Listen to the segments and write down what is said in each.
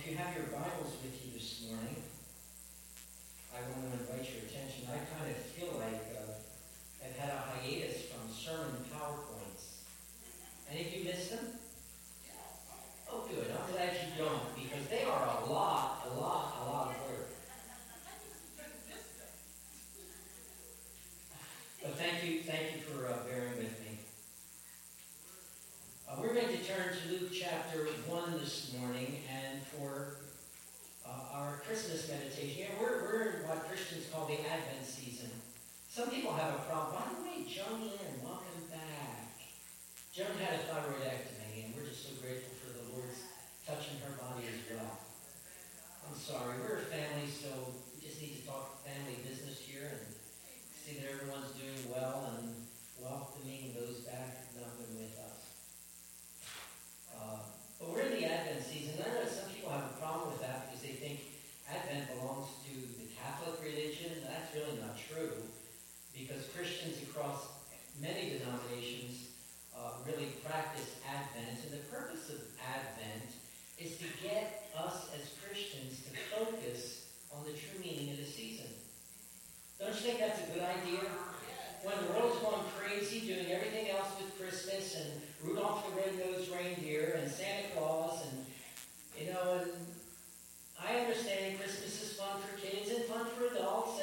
you have your Bibles with you this morning, I want to invite your attention. I kind of feel like I've had a hiatus from sermon PowerPoints. Any of you missed them? Oh, good. I'm glad you don't, because they are a lot of work. But thank you for bearing with me. We're going to turn to Luke chapter 1 this morning, and for our Christmas meditation, we're in what Christians call the Advent season. Some people have a problem. By the way, Joan Lynn, welcome back. Joan had a thyroidectomy, and we're just so grateful for the Lord's touching her body as well. I'm sorry, we're a family, so we just need to talk family business here and see that everyone's doing well and welcoming those back who've not been with us. But we're in the Advent season. I know some people have a problem with that because they think Advent belongs to the Catholic religion. That's really not true, because Christians across many denominations really practice Advent. And the purpose of Advent is to get us as Christians to focus on the true meaning of the season. Don't you think that's a good idea? When the world's going crazy doing everything else with Christmas and Rudolph the Red-Nosed Reindeer and Santa Claus and I understand Christmas is fun for kids and fun for adults,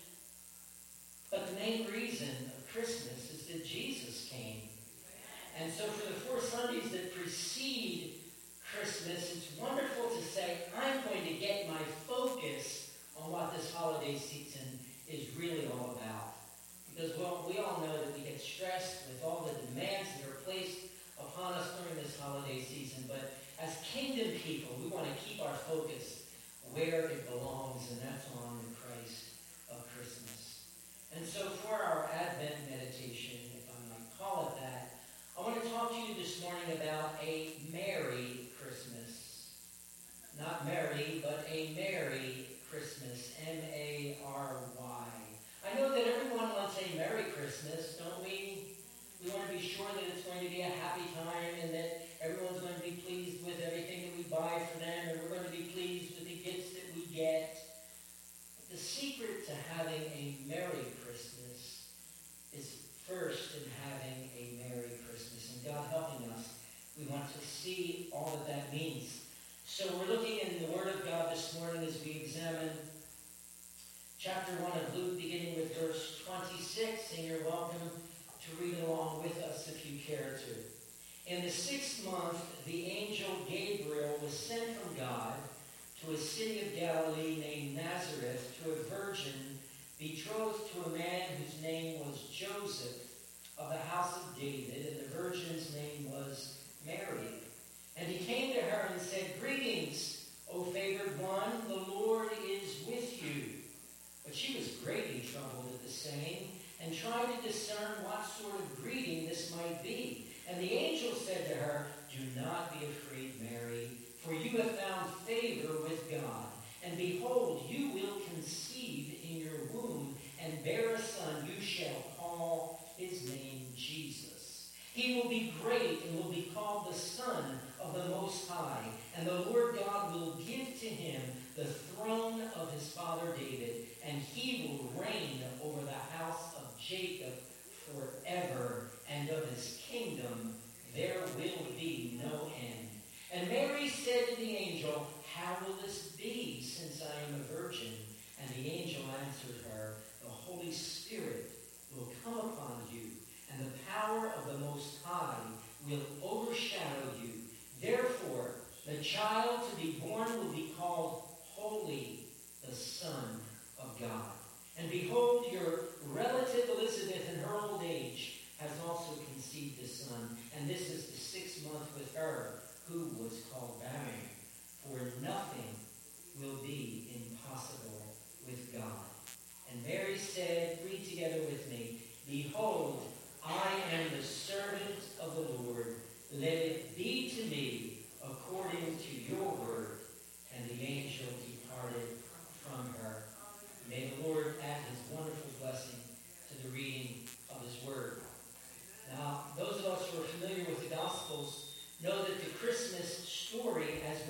but the main reason of Christmas is that Jesus came. And so for the 4 Sundays that precede Christmas, it's wonderful to say, I'm going to get my focus on what this holiday season is really all about. Because, we all know that we get stressed with all the demands that are placed upon us during this holiday season. But as kingdom people, we want to keep our focus where it belongs, and that's on the Christ of Christmas. And so for our Advent meditation, if I might call it that, I want to talk to you this morning about a Merry Christmas. Not Mary, but a Merry Christmas. Mary. I know that everyone wants a Merry Christmas, don't we? We want to be sure that it's going to be a happy time and that everyone's going to be pleased with everything that we buy for them, and we're going to be pleased with the gifts that we get. But the secret to having a Merry Christmas is first in having a Merry Christmas. And God helping us, we want to see all that means. So we're looking in the Word of God this morning as we examine chapter 1 of Luke, beginning with verse 26, and you're welcome to read along with us if you care to. In the 6th month, the angel Gabriel was sent from God to a city of Galilee named Nazareth, to a virgin betrothed to a man whose name was Joseph, of the house of David, and the virgin's name was Mary. And he came to her and said, "Greetings, O favored one, the Lord is with you." But she was greatly troubled at the saying, and tried to discern what sort of greeting this might be. And the angel said to her, "Do not be afraid, Mary, for you have found favor with God. And behold, you will conceive in your womb, and bear a son. You shall call his name Jesus. He will be great and will be called the Son of the Most High. And the Lord God will give to him the throne of his father David, and he will reign over the house of Jacob forever, and of his kingdom there will be no end." And Mary said to the angel, "How will this be, since I am a virgin?" And the angel answered her, "The Holy Spirit will come upon you, and the power of the Most High will overshadow you. Therefore, the child to be born will be called Holy, the Son of God. And behold, your relative Elizabeth in her old age has also conceived a son, and this is the 6th month with her, who was called barren. For nothing will be impossible with God." And Mary said, read together with me, "Behold, I am the servant of the Lord. Let it be to me according to your word." And the angel departed from her. May the Lord add his wonderful blessing to the reading of his word. Now, those of us who are familiar with the Gospels know that the Christmas story, as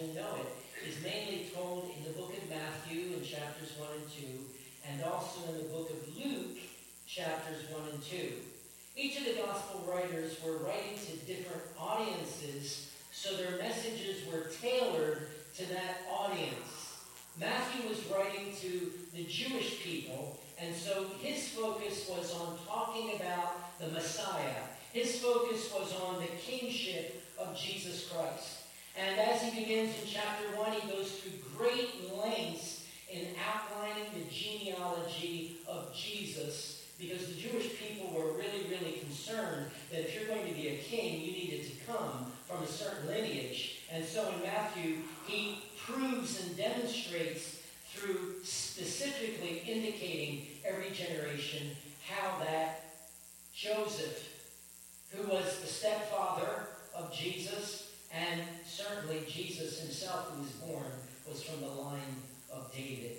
chapters 1 and 2. Each of the gospel writers were writing to different audiences, so their messages were tailored to that audience. Matthew was writing to the Jewish people, and so his focus was on talking about the Messiah. His focus was on the kingship of Jesus Christ. And as he begins in chapter 1, he goes through great lengths in outlining the genealogy of Jesus, because the Jewish people were really, really concerned that if you're going to be a king, you needed to come from a certain lineage. And so in Matthew, he proves and demonstrates through specifically indicating every generation how that Joseph, who was the stepfather of Jesus, and certainly Jesus himself, who was born, was from the line of David.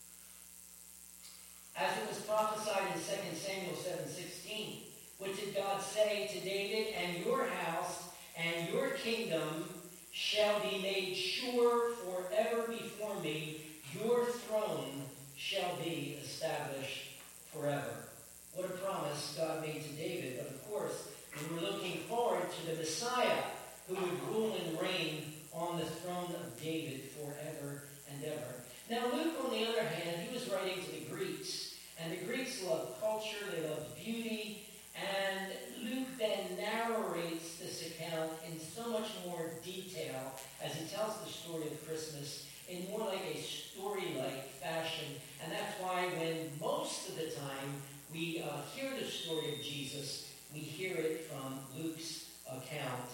As it was prophesied in 2 Samuel 7:16, what did God say to David? And your house and your kingdom shall be made sure forever before me. Your throne shall be established forever. What a promise God made to David. But of course, we were looking forward to the Messiah who would rule and reign on the throne of David forever and ever. Now, Luke, on the other hand, he was writing to the Greeks. And the Greeks loved culture, they loved beauty. And Luke then narrates this account in so much more detail as he tells the story of Christmas in more like a story-like fashion. And that's why when most of the time we hear the story of Jesus, we hear it from Luke's account.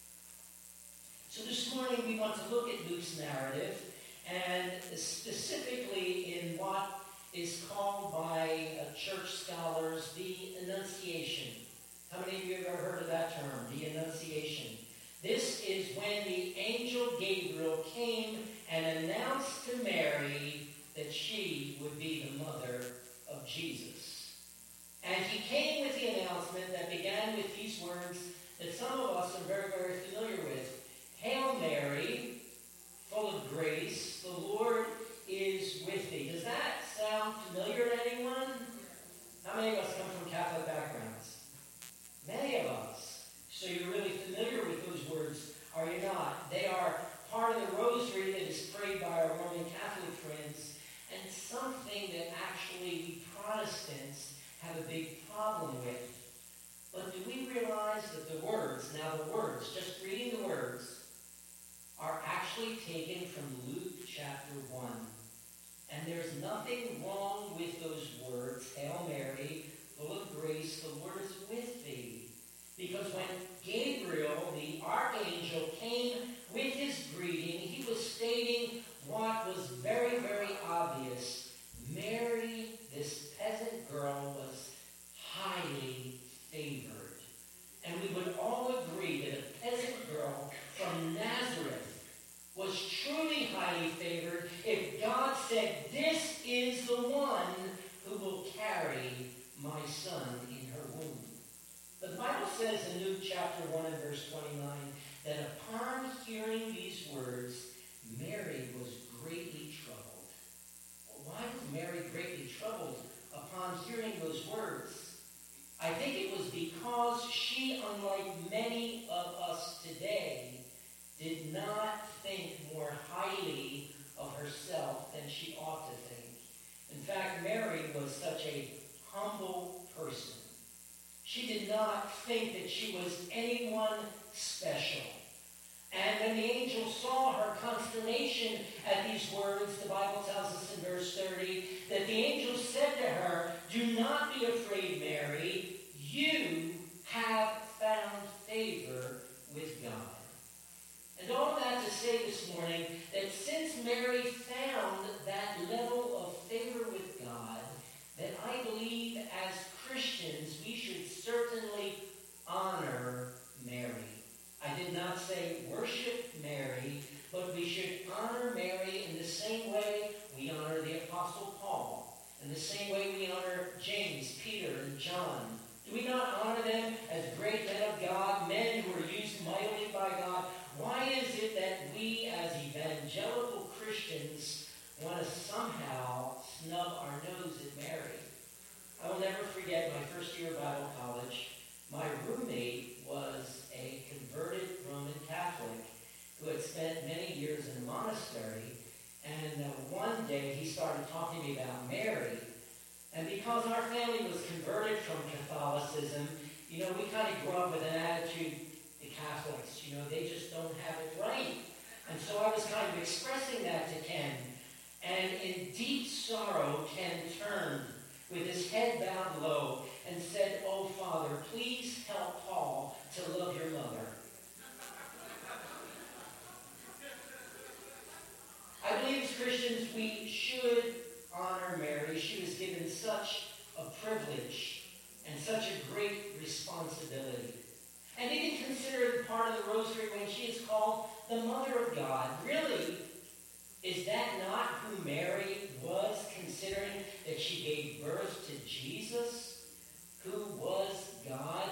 So this morning we want to look at Luke's narrative, and specifically in what is called by church scholars the Annunciation. How many of you have ever heard of that term, the Annunciation? This is when the angel Gabriel came and announced to Mary that she would be the mother of Jesus. And he came with the announcement that began with these words that some of us are very, very familiar with. Hail Mary, full of grace, the Lord is with thee. Does that sound familiar to anyone? How many of us come from Catholic backgrounds? Many of us. So you're really familiar with those words, are you not? They are part of the rosary that is prayed by our Roman Catholic friends, and something that actually we Protestants have a big problem with. But do we realize that the words, just reading the words, are actually taken from Luke chapter 1. And there's nothing wrong with those words, Hail Mary, full of grace, the Lord is with thee. Because when Gabriel, the archangel, came with his greeting, he was stating what was very, very obvious. Mary, this peasant girl, was highly favored. And we would all agree that a peasant girl from Nazareth was truly highly favored if God said, this is the one who will carry my son in her womb. But the Bible says in Luke chapter 1 and verse 29 that upon hearing these words, Mary was greatly troubled. Well, why was Mary greatly troubled upon hearing those words? I think it was because she, unlike many of us today, did not think more highly of herself than she ought to think. In fact, Mary was such a humble person. She did not think that she was anyone special. And when the angel saw her consternation at these words, the Bible tells us in verse 30 that the angel said to her, do not be afraid, Mary. You have found favor with God. And all of that to say this morning that since Mary found that level of favor with God, that I believe as Christians we should certainly honor Mary. I did not say worship Mary, but we should honor Mary in the same way we honor the Apostle Paul, in the same way we honor James, Peter, and John. Do we not honor them as great men of God, men who are used mightily by God? Why is it that we as evangelical Christians want to somehow snub our nose at Mary? I will never forget my first year of Bible college. My roommate was a converted Roman Catholic who had spent many years in a monastery. And one day he started talking to me about Mary. And because our family was converted from Catholicism, we kind of grew up with an attitude, the Catholics, they just don't have it right. And so I was kind of expressing that to Ken. And in deep sorrow, Ken turned with his head bowed low and said, "Oh, Father, please help Paul to love your mother." I believe as Christians we should honor Mary. She was given such a privilege and such a great responsibility. And even considered part of the rosary when she is called the Mother of God. Really, is that not who Mary was, considering that she gave birth to Jesus, who was God?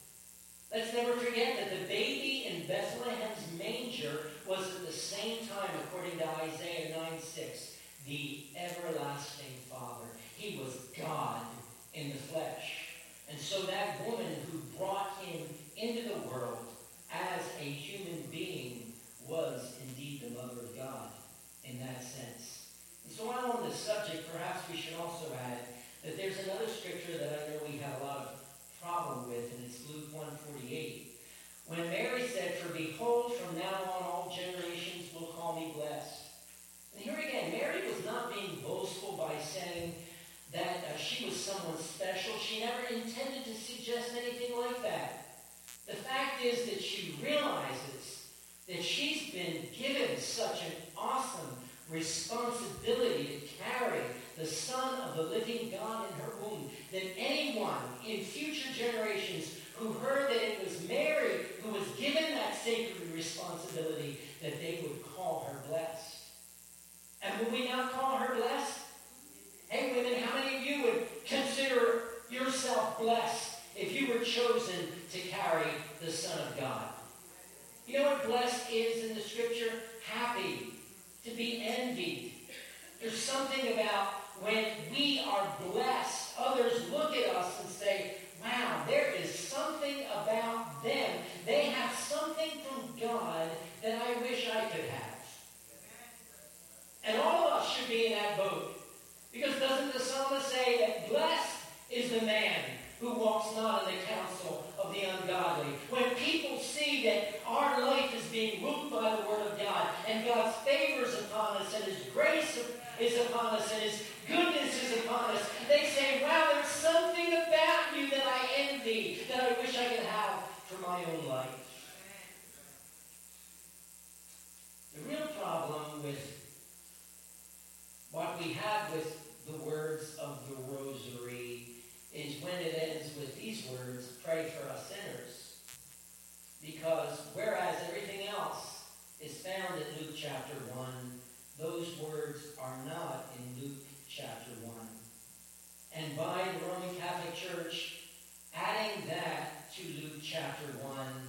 Let's never forget that the baby in Bethlehem's manger was at the same time, according to Isaiah 9:6, the everlasting Father. He was God in the flesh. And so that woman who brought him into the world as a human being was indeed the Mother of God in that sense. And so while on this subject, perhaps we should also add that there's another scripture that I know we have a lot of problem with, and it's Luke 1:48. When Mary said, "For behold, from now on all generations will call me blessed." And here again, Mary was not being boastful by saying that she was someone special. She never intended to suggest anything like that. The fact is that she realizes that she's been given such an awesome responsibility to carry the Son of the living God in her womb, that anyone in future generations who heard that it was Mary who was given that sacred responsibility, that they would call her blessed. And would we not call her blessed? Hey women, how many of you would consider yourself blessed if you were chosen to carry the Son of God? You know what blessed is in the scripture? Happy, to be envied. There's something about when we are blessed, others look at us and say, "Wow, there is something about them. They have something from God that I wish I could have." And all of us should be in that boat. Because doesn't the psalmist say that blessed is the man who walks not in the counsel of the ungodly? When people see that our life is being ruled by the Word of God, and God's favor is upon us, and His grace is upon us, and His goodness is upon us, they say, "Wow, there's something about you that I envy, that I wish I could have for my own life." The real problem with what we have with the words of the rosary is when it ends with these words, "Pray for us sinners." Because whereas everything else is found in Luke chapter 1, those words are not in Luke chapter 1. And by the Roman Catholic Church adding that to Luke chapter 1,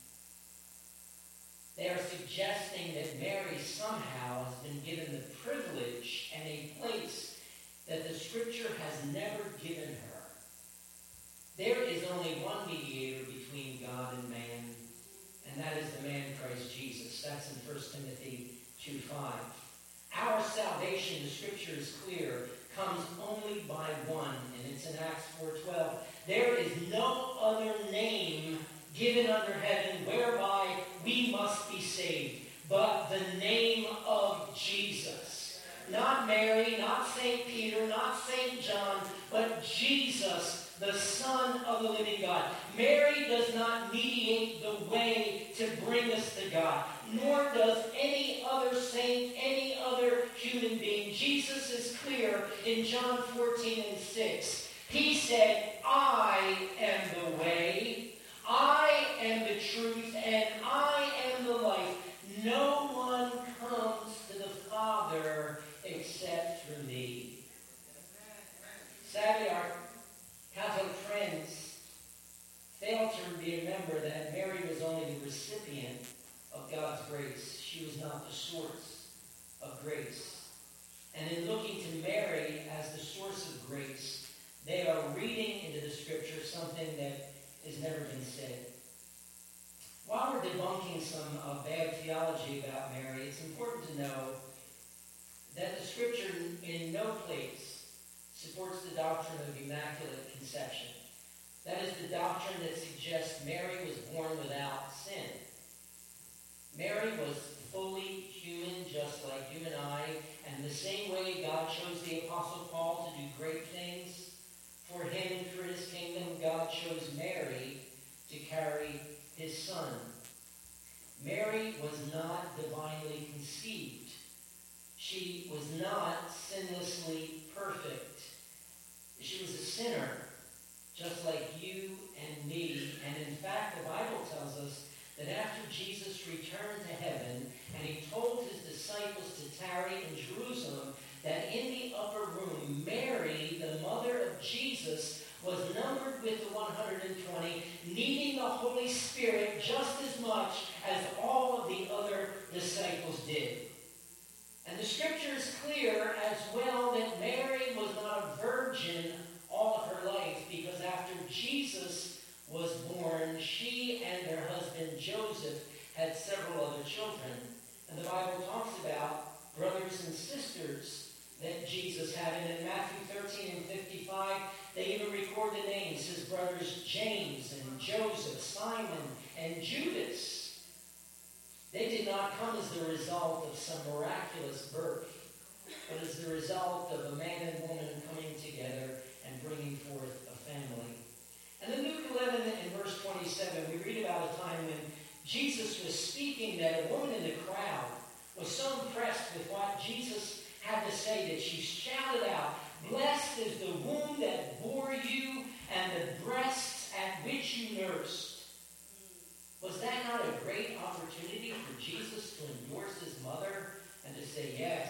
they are suggesting that Mary somehow has been given the privilege and a place that the Scripture has never given her. There is only one mediator between God and man, and that is the man Christ Jesus. That's in 1 Timothy 2:5. Our salvation, the Scripture is clear, comes only by one, and it's in Acts 4:12. There is no other name given under heaven whereby we must be saved, but the name of Jesus. Not Mary, not St. Peter, not St. John, but Jesus, the Son of the living God. Mary does not mediate the way to bring us to God, nor does any other saint, any other human being. Jesus is clear in John 14:6. He said, "I am the way, I am the truth, and I am the life. No one comes to the Father except through me." Sadly, our Catholic friends fail to remember that Mary was only the recipient of God's grace. She was not the source of grace. And in looking to Mary as the source of grace, They are reading into the scripture something that has never been said. While we're debunking some bad theology about Mary, it's important to know that the scripture in no place supports the doctrine of immaculate conception. That is the doctrine that suggests Mary was born without sin. Mary was fully human, just like you and I, and the same way God chose the Apostle Paul to do great things for him and for his kingdom, God chose Mary to carry his son. Mary was not divinely conceived. She was not sinlessly perfect. She was a sinner, just like you and me. And in fact, the Bible tells us that after Jesus returned to heaven and he told his disciples to tarry in Jerusalem, that in the upper room, Mary, the mother of Jesus, was numbered with the 120, needing the Holy Spirit just as much as all of the other disciples did. And the scripture is clear as well that Mary was not a virgin all of her life, because after Jesus was born, she and her husband Joseph had several other children. And the Bible talks about brothers and sisters that Jesus had. And in Matthew 13 and 55, they even record the names, his brothers James and Joseph, Simon and Judas. They did not come as the result of some miraculous birth, but as the result of a man and woman coming together and bringing forth a family. And in Luke 11 and verse 27, we read about a time when Jesus was speaking that a woman in the crowd was so impressed with what Jesus had to say that she shouted out, "Blessed is the womb that bore you and the breasts at which you nursed." Was that not a great opportunity for Jesus to endorse his mother and to say, yes,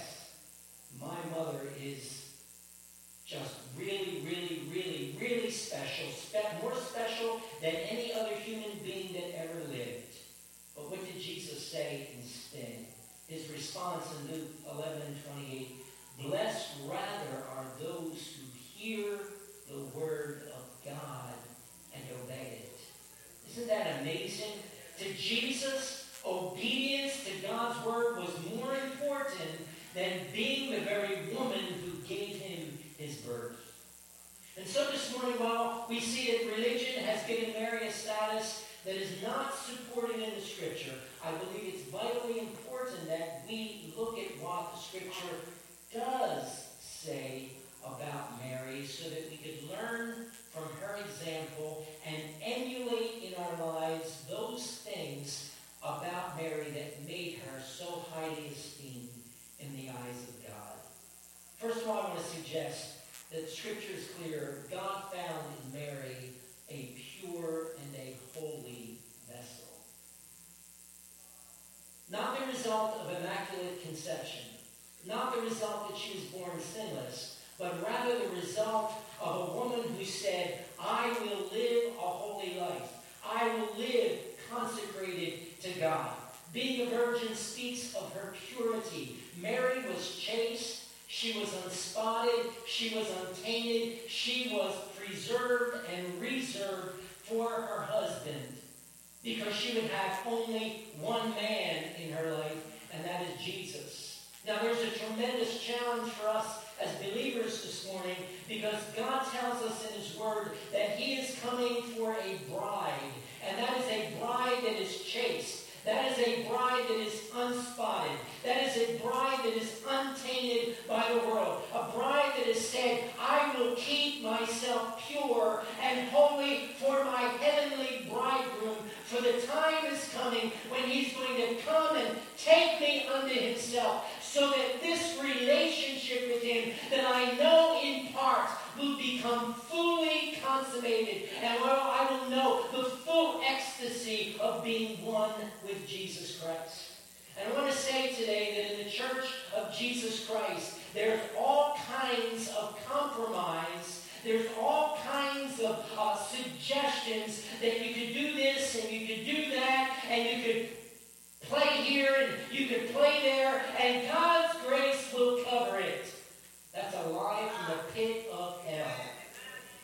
my mother is just really, really, really, really special, more special than any other human being that ever lived. But what did Jesus say instead? His response in Luke 11 and 28, "Blessed rather are those who hear the word of God and obey it." Isn't that amazing? To Jesus, obedience to God's word was more important than being the very woman who gave him his birth. And so this morning, while we see that religion has given Mary a status that is not supported in the scripture, I believe it's vitally important that we look at what the scripture does say about Mary so that we could learn from her example and emulate in our lives those things about Mary that made her so highly esteemed in the eyes of God. First of all, I want to suggest that Scripture is clear. God found in Mary a pure and a holy vessel. Not the result of immaculate conception. Not the result that she was born sinless, but rather the result of a woman who said, "I will live a holy life. I will live consecrated to God." Being a virgin speaks of her purity. Mary was chaste. She was unspotted. She was untainted. She was preserved and reserved for her husband, because she would have only one man in her life, and that is Jesus. Now, there's a tremendous challenge for us as believers this morning, because God tells us in his word that he is coming for a bride, and that is a bride that is chaste. That is a bride that is unspotted. That is a bride that is untainted by the world. A bride that has said, "I will keep myself pure and holy for my heavenly bridegroom, for the time is coming when he's going to come and take me unto himself, so that this relationship with him that I know in part will become fully consummated, and I will know the full ecstasy of being one with Jesus Christ." And I want to say today that in the Church of Jesus Christ, there's all kinds of compromise. There's all kinds of suggestions that you could do this and you could do that and you could play here and you could play there, and God's grace will cover it. That's a lie from the pit of hell.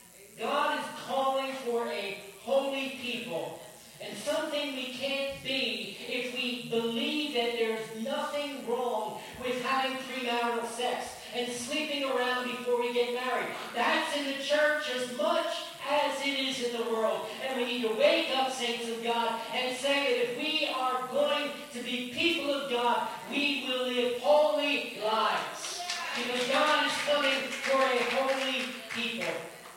having premarital sex and sleeping around before we get married. That's in the church as much as it is in the world. And we need to wake up, saints of God, and say that if we are going to be people of God, we will live holy lives. Because God is coming for a holy people.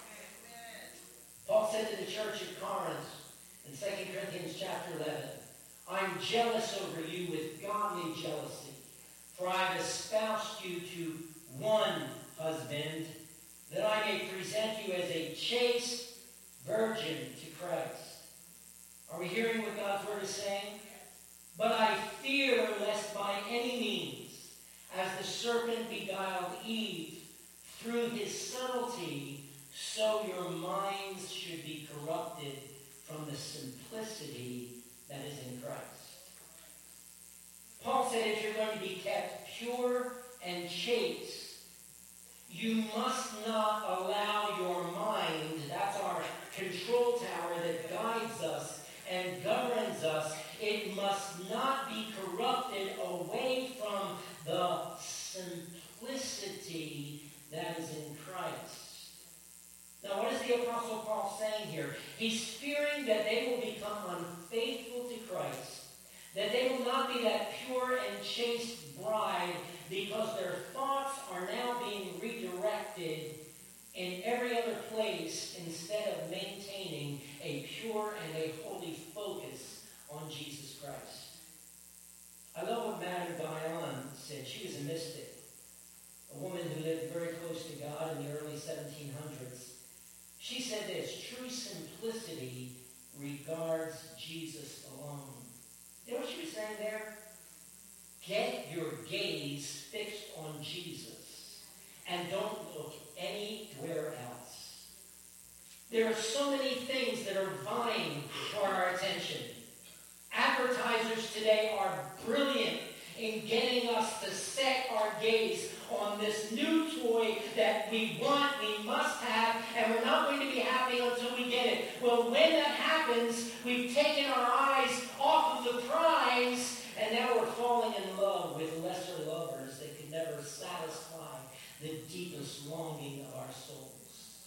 Paul said to the church at Corinth in 2 Corinthians chapter 11, I'm jealous over you with godly jealousy, for I have espoused you to one husband, that I may present you as a chaste virgin to Christ. Are we hearing what God's word is saying? But I fear lest by any means, as the serpent beguiled Eve through his subtlety, so your minds should be corrupted from the simplicity that is in Christ. Paul said if you're going to be kept pure and chaste, you must not allow your mind, that's our control tower that guides us and governs us, it must not be corrupted away from the simplicity that is in Christ. Now, what is the Apostle Paul saying here? He's fearing that they will become unfaithful to Christ, that they will not be that pure and chaste bride because their thoughts are now being redirected in every other place instead of maintaining a pure and a holy focus on Jesus Christ. I love what Madame Guyon said. She was a mystic, a woman who lived very close to God in the early 1700s. She said this, true simplicity regards Jesus alone. You know what she was saying there? Get your gaze fixed on Jesus and don't look anywhere else. There are so many things that are vying for our attention. Advertisers today are brilliant in getting us to set our gaze on this new toy that we want, we must have, and we're not going to be happy until we get it. Well, when that happens, we've taken our eyes off of the prize, and now we're falling in love with lesser lovers that could never satisfy the deepest longing of our souls.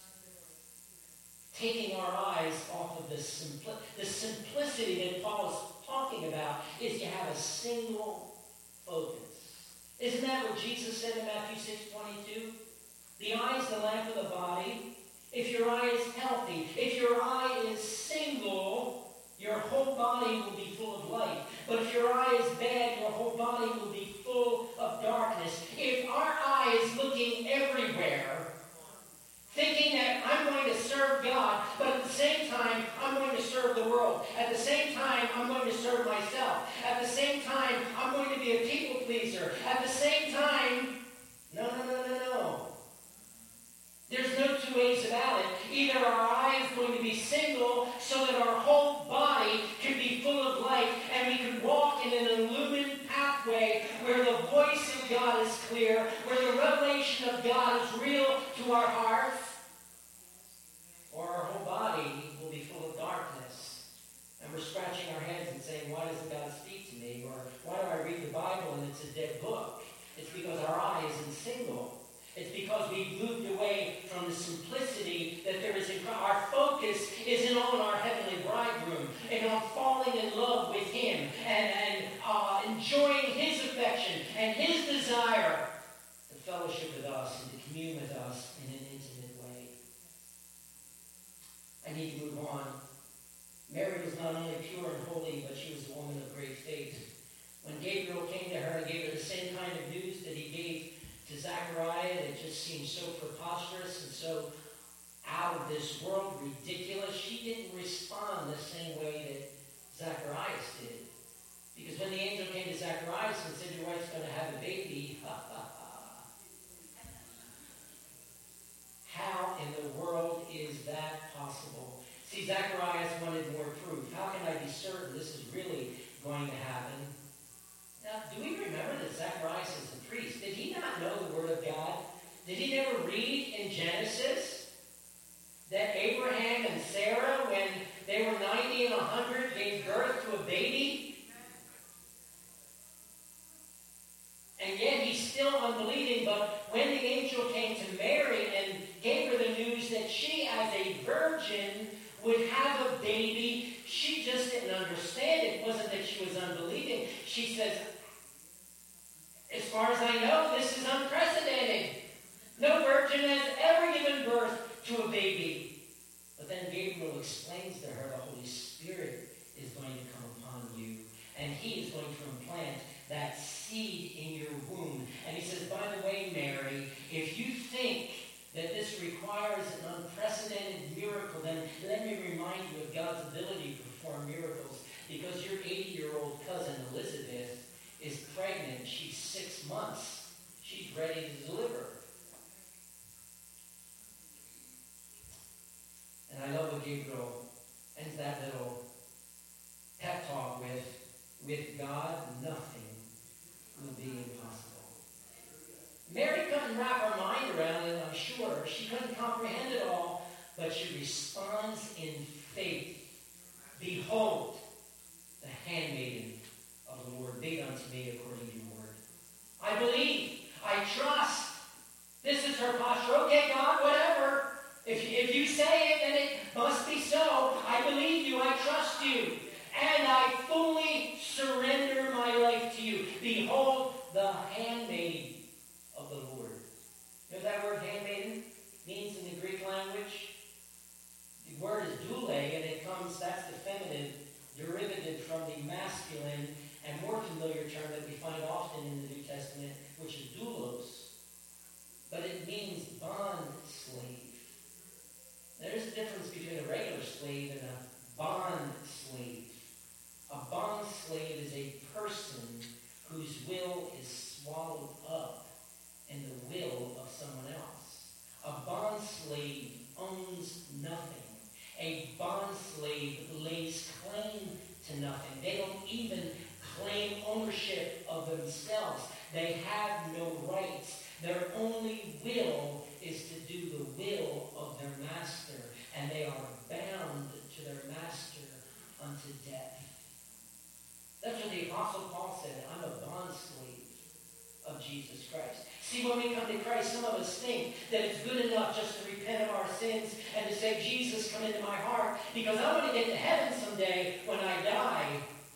Taking our eyes off of the simplicity that Paul is talking about is you have a single focus. Isn't that what Jesus said in Matthew 6:22? The eye is the lamp of the body. If your eye is healthy, if your eye is single, your whole body will be full of light. But if your eye is bad, your whole body will be full of darkness. If our eye is looking everywhere, thinking that I'm going to serve God, but at the same time, I'm going to serve the world. At the same time, I'm going to serve myself. At the same time, I'm going to be a people pleaser. At the same time, no. There's no two ways about it. Either our eye is going to be single so that our whole body can be full of light and we can walk in an illumined pathway where the voice of God is clear, where the revelation of God is real to our hearts, or our whole body will be full of darkness. And we're scratching our heads and saying, why doesn't God speak to me? Or why do I read the Bible and it's a dead book? It's because our eye isn't single. It's because we've moved away from the simplicity that there is in Christ. Our focus isn't on our heavenly bridegroom and on falling in love with him and enjoying his affection and his desire to fellowship with us and to commune with us in an intimate way. I need to move on. Mary was not only pure and holy, but she was a woman of great faith. When Gabriel came to her and gave her the same kind of news that he gave to Zechariah, that just seemed so preposterous and so out of this world, ridiculous, she didn't respond the same way that Zacharias did. Because when the angel came to Zacharias and said, your wife's going to have a baby, how in the world is that possible? See, Zacharias wanted more proof. How can I be certain this is really going to happen? Now, do we remember that Zacharias is a priest? Did he not know the Word of God? Did he never read in Genesis that Abraham and Sarah, when they were 90 and 100, gave birth to a baby? And yet he still still unbelieving, but when the angel came to Mary and gave her the news that she, as a virgin, would have a baby, she just didn't understand. It wasn't that she was unbelieving. She says, as far as I know, this is unprecedented. No virgin has ever given birth to a baby. But then Gabriel explains to her the Holy Spirit is going to come upon you, and he is going to implant that seed in your womb. And he says, by the way, Mary, if you think that this requires an unprecedented miracle, then let me remind you of God's ability to perform miracles. Because your 80-year-old cousin Elizabeth is pregnant. She's 6 months. She's ready to deliver. And I love what Gabriel ends that little pep talk with God, nothing will be impossible. Mary couldn't wrap her mind around it, I'm sure. She couldn't comprehend it all, but she responds in faith. Behold, the handmaiden of the Lord, be it unto me according to your word. I believe. I trust. This is her posture. Okay, God, whatever. If you say it, then it must be so. I believe you. I trust you. And I fully surrender my life to you. Behold, the handmaid of the Lord. You know what that word handmaiden means in the Greek language? The word is doule, and it comes, that's the feminine derivative from the masculine and more familiar term that we find often in the New Testament, which is doulos. But it means bond slave. There's a difference between a regular slave and a bond slave. A bond slave is a person whose will is swallowed up in the will of someone else. A bond slave owns nothing. A bond slave lays claim to nothing. They don't even claim ownership of themselves. They have no rights. Their only will is to do the will of their master, and they are bound to their master unto death. That's what the Apostle Paul said. I'm a bond slave of Jesus Christ. See, when we come to Christ, some of us think that it's good enough just to repent of our sins and to say, Jesus, come into my heart, because I want to get to heaven someday when I die.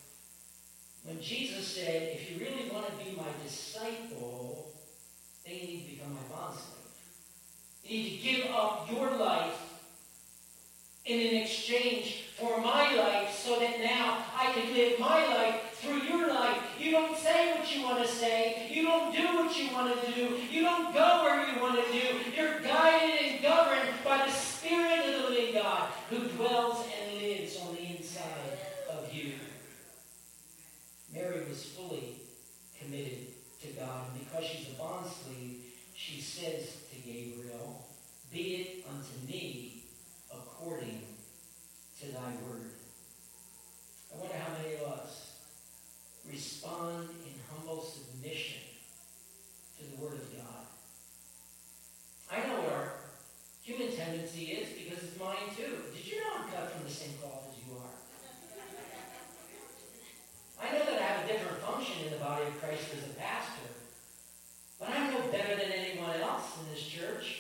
When Jesus said, if you really want to be my disciple, then you need to become my bond slave. You need to give up your life in an exchange for my life so that now I can live my life through your life. You don't say what you want to say. You don't do what you want to do. You don't go where you want to do. You're guided and governed by the Spirit of the living God who dwells and lives on the inside of you. Mary was fully committed to God, and because she's a bond slave, she says to Gabriel, be it unto me according to thy word. I wonder how many of us respond in humble submission to the word of God. I know what our human tendency is because it's mine too. Did you know I'm cut from the same cloth as you are? I know that I have a different function in the body of Christ as a pastor, but I'm no better than anyone else in this church.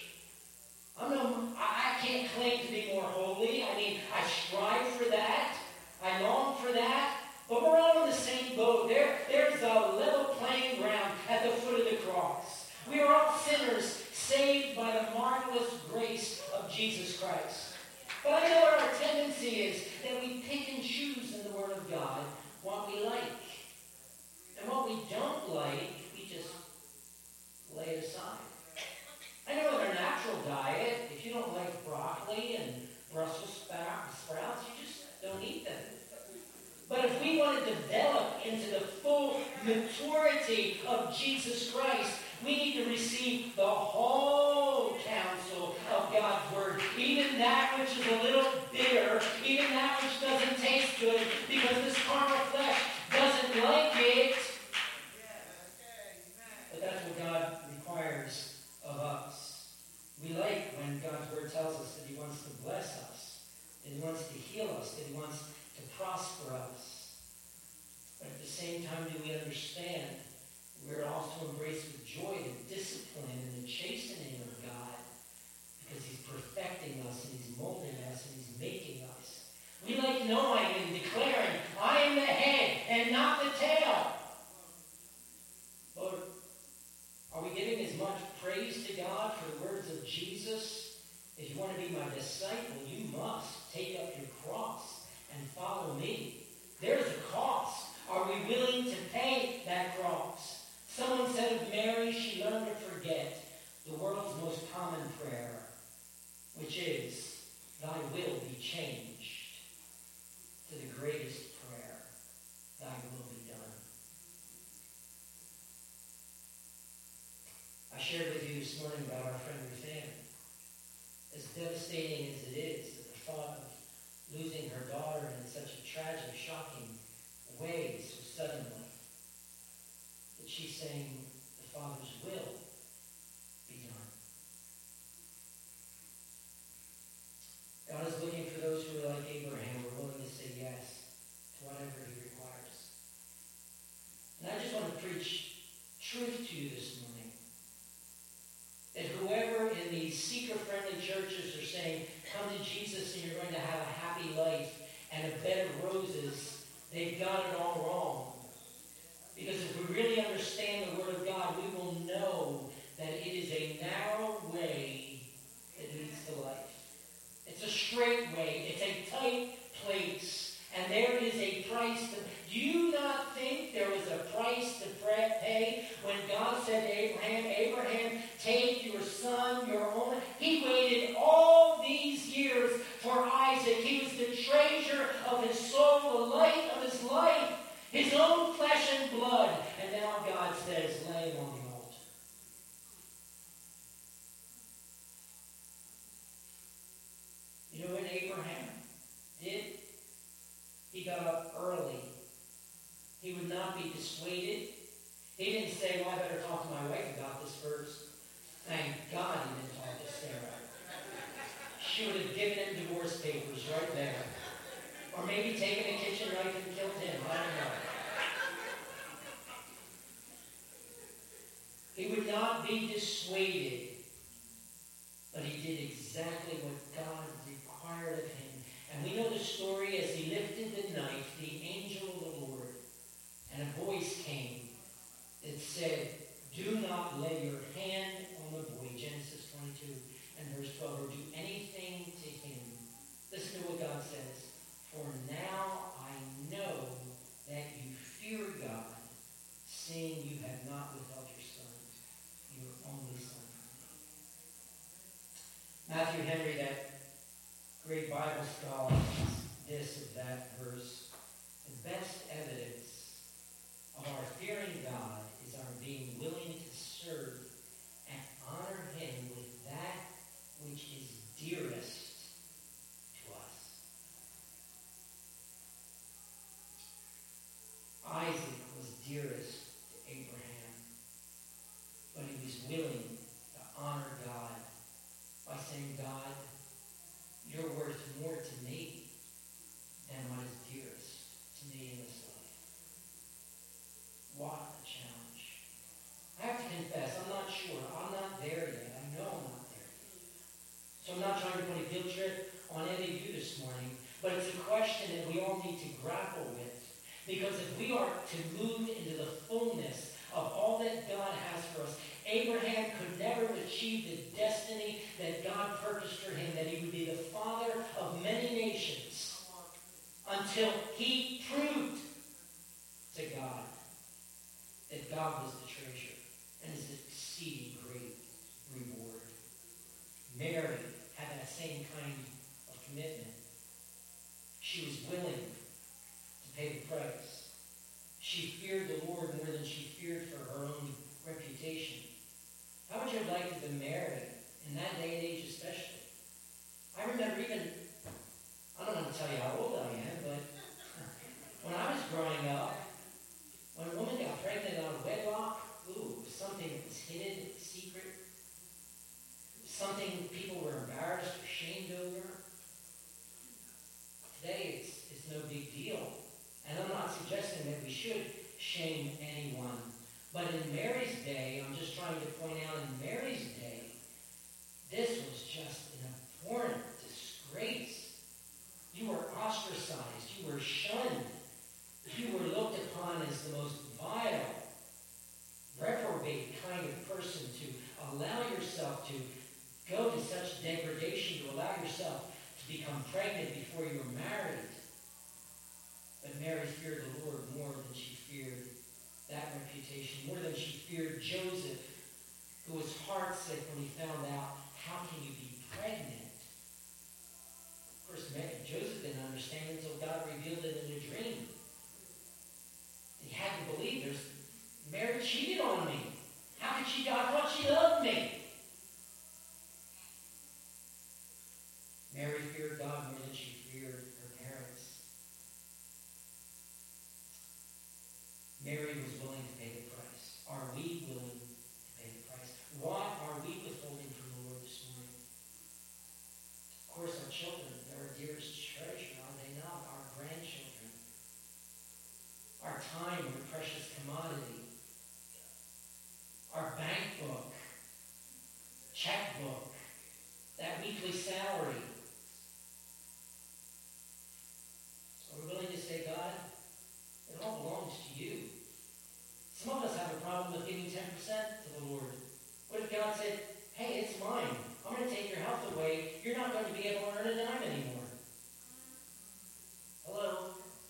I can't claim to be more holy. I mean, I strive for that. I long for that. But we're all in the same boat. There's a level playing ground at the foot of the cross. We are all sinners saved by the marvelous grace of Jesus Christ. But I know what our tendency is, that we pick and choose in the Word of God what we like. And what we don't like, we just lay it aside. I know in our natural diet, if you don't like broccoli and Brussels sprouts, you just don't eat them. But if we want to develop into the full maturity of Jesus Christ, we need to receive the whole counsel of God's Word. Even that which is a little bitter, even that which doesn't taste good, because this carnal flesh doesn't like it. But that's what God requires of us. We like when God's Word tells us that He wants to bless us, that He wants to heal us, that He wants to prosper us. But at the same time, do we understand we're also embraced with joy praise to God for the words of Jesus? If you want to be my disciple, you must take up your cross and follow me. There's a cost. Are we willing to pay that cross? Someone said of Mary, she learned to forget the world's most common prayer, which is, thy will be changed, to the greatest prayer, thy will be done. I shared with you this morning about our friend Ruth Ann. As devastating as it is, that the thought of losing her daughter in such a tragic, shocking way so suddenly, that she's saying the Father's will be done. God is looking for those who are like Abraham, who are willing to say yes to whatever he requires. And I just want to preach truth to you this morning. That whoever in these seeker-friendly churches are saying, come to Jesus and you're going to have a happy life and a bed of roses, they've got it all wrong. Because if we really understand the Word of God, we will know that it is a narrow way that leads to life. It's a straight way. It's a tight place. And there is a price to... Do you not think there was a price to pay when God said to Abraham, Abraham, take your son, your only... He waited all these years for Isaac. He was the treasure of his soul, the light of his life, his own flesh and blood. And now God says, lay him on the altar. You know what Abraham did? He got up early. He would not be dissuaded. He didn't say, well, I better talk to my wife about this first. Thank God he didn't talk to Sarah. She would have given him divorce papers right there. Or maybe taken a kitchen knife and killed him. I don't know. He would not be dissuaded. But he did exactly what God required of him. And we know the story as he lifted the knife, the angel of the Lord, and a voice came that said, do not lay your hand on the boy, Genesis 22 and verse 12, or do anything to him. Listen to what God says. For now I know that you fear God, seeing you have not withheld your son, your only son. Matthew Henry, that great Bible scholar, this of that verse. The best evidence of our fearing God is our being willing to serve and honor him with that which is dearest to us. Isaac was dearest to Abraham, but he was willing to honor God by saying, God, you're worth more to me than what is dearest to me in this life. What a challenge. I have to confess, I'm not sure. I'm not there yet. I know I'm not there yet. So I'm not trying to put a guilt trip on any of you this morning, but it's a question that we all need to grapple with. Because if we are to move into the fullness of all that God has for us, Abraham could never achieve the destiny that God purposed for him, that he would be the father of many nations, until he proved to God that God was the treasure and his exceeding great reward. Mary had that same kind of commitment. She was willing to pay the price. She feared the Lord more than she feared for her own reputation. How would you have liked to be married in that day and age especially? I remember even, I don't want to tell you how old I am, but when I was growing up, when a woman got pregnant out of wedlock, it was something that was hidden, secret, something people were embarrassed or shamed over. Today, it's no big deal. And I'm not suggesting that we should shame anyone. But in Mary's day, I'm just trying to point out, in Mary's day, allow yourself to go to such degradation, to allow yourself to become pregnant before you were married. But Mary feared the Lord more than she feared that reputation, more than she feared Joseph, who was heartsick when he found out, how can you be pregnant? Of course, Joseph didn't understand until God revealed it in a dream. He had to believe Mary cheated on me. How could she? I thought she loved me. Mary feared God more than she feared her parents. Mary was willing to pay the price. Are we willing to pay the price? What are we withholding from the Lord this morning? Of course, our children, they're our dearest treasure, are they not? Our grandchildren. Our time, our precious commodity. Our bank book, checkbook, that weekly salary. So we're willing to say, God, it all belongs to you. Some of us have a problem with giving 10% to the Lord. What if God said, hey, it's mine. I'm going to take your health away. You're not going to be able to earn a dime anymore. Hello?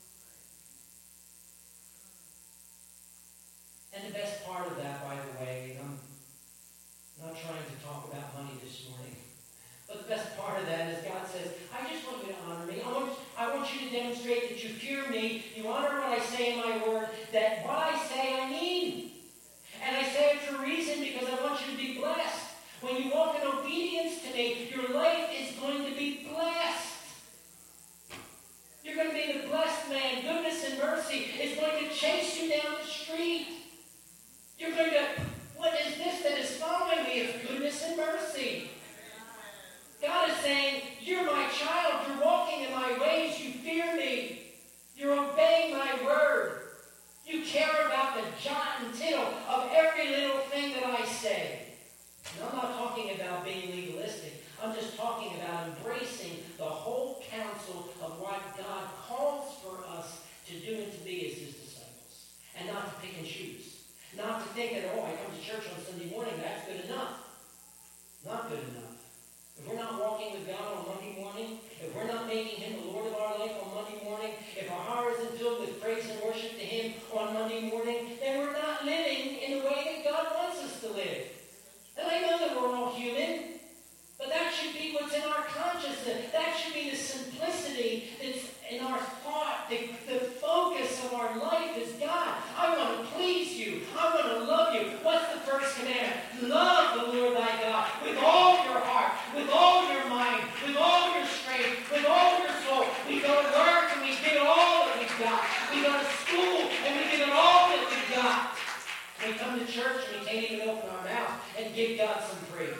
And the best part of that, by the way, and I'm not trying to talk about money this morning, but the best part of that is God says, I just want you to honor me. I want you to demonstrate that you fear me. You honor what I say in my word, that what I say I mean. And I say it for a reason, because I want you to be blessed. When you walk in obedience to me, your life is going to be blessed. You're going to be the blessed man. Goodness and mercy is going to chase you down the street. You're going to, what is this that is following me? It's goodness and mercy. God is saying, you're my child. You're walking in my ways. You fear me. You're obeying my word. You care about the jot and tittle of every little thing that I say. And I'm not talking about being legalistic. I'm just talking about embracing the whole counsel of what God calls for us to do and to be as his disciples. And not to pick and choose. Not to think that, I come to church on Sunday morning, that's good enough. Not good enough. If we're not walking with God on Monday morning, if we're not making him the Lord of our life on Monday morning, if our heart isn't filled with praise and worship to him on Monday morning, then we're not living in the way that God wants us to live. And I know that we're all human, but that should be what's in our consciousness. That should be the simplicity that's in our thought. The focus of our life is God. I want to please you. I want to love you. What's the first commandment? Love the Lord thy God with all your heart, with all your mind, with all your strength, with all your soul. We go to work and we give it all that we've got. We go to school and we give it all that we've got. We come to church and we can't even open our mouth and give God some praise.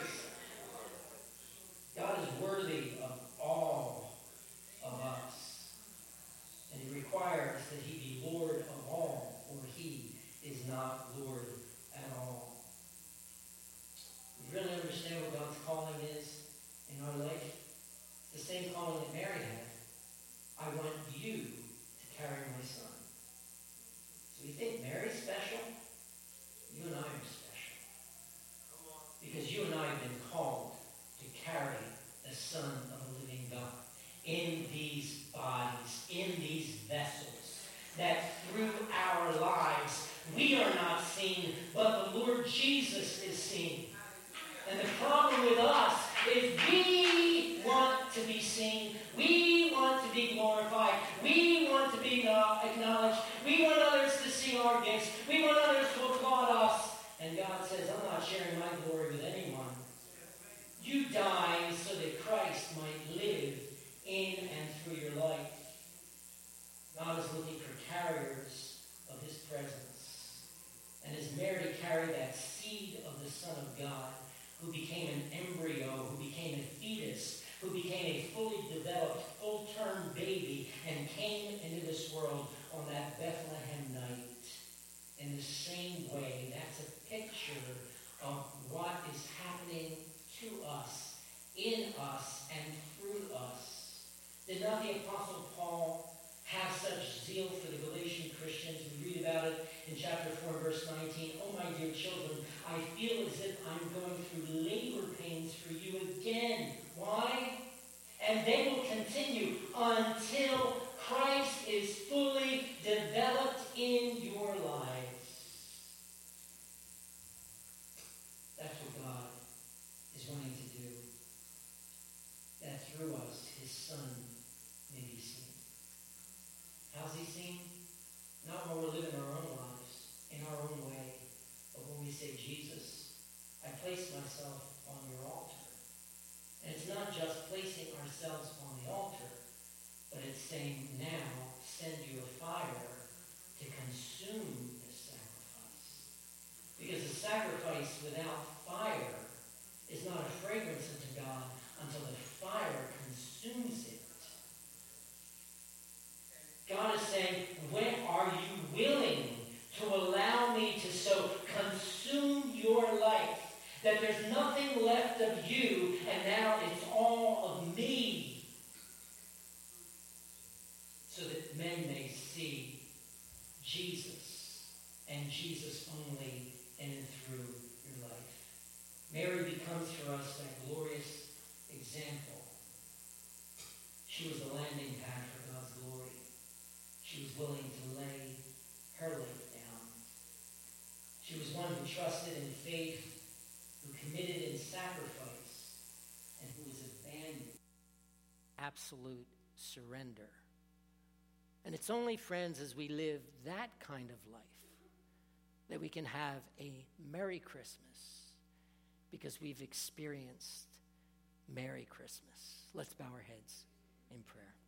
God is worthy of all of us. And he requires that he be Lord of all, or he is not Lord at all. We really understand what God's calling is in our life. The same calling that Mary had. I want you to carry my son. So you think Mary's special? You and I are special. Because you and I have been called to carry the Son of the living God in these bodies, in these vessels, that through our lives we are not seen, but the Lord Jesus is seen. And the problem with us is we want to be seen. We want to be glorified. We want to be acknowledged. We want others to see our gifts. We want others to applaud us. And God says, I'm not sharing my glory with anyone. You died so that Christ might live in and through your life. God is looking for carriers of his presence. And as Mary carried that seed of the Son of God, who became an embryo, who became a fetus, who became a fully developed, full-term baby, and came into this world on that Bethlehem night. In the same way, that's a picture of what is happening to us, in us, and through us. Did not the Apostle Paul have such zeal for the Galatian Christians? We read about it in chapter 4, verse 19. Oh, my dear children, I feel as as if I'm going through labor pains for you again. Why? And they will continue until Christ is fully developed in your lives. That's what God is wanting to do. That through us, his Son may be seen. How's he seen? Not when we're living our own lives, in our own way, but when we say, Jesus, I place myself on your altar. And it's not just placing ourselves on the altar, but it's saying, now send you a fire to consume this sacrifice. Because a sacrifice without fire is not a fragrance unto God until the fire consumes it. God is saying, when are you willing to allow me to so consume your life that there's nothing left of you and now it's all of me, so that men may see Jesus and Jesus only in and through your life. Mary becomes for us that glorious example. She was the landing pad for God's glory. She was willing to lay her life down. She was one who trusted in faith, who committed in sacrifice, and who was abandoned. Absolute surrender. And it's only, friends, as we live that kind of life that we can have a Merry Christmas, because we've experienced Merry Christmas. Let's bow our heads in prayer.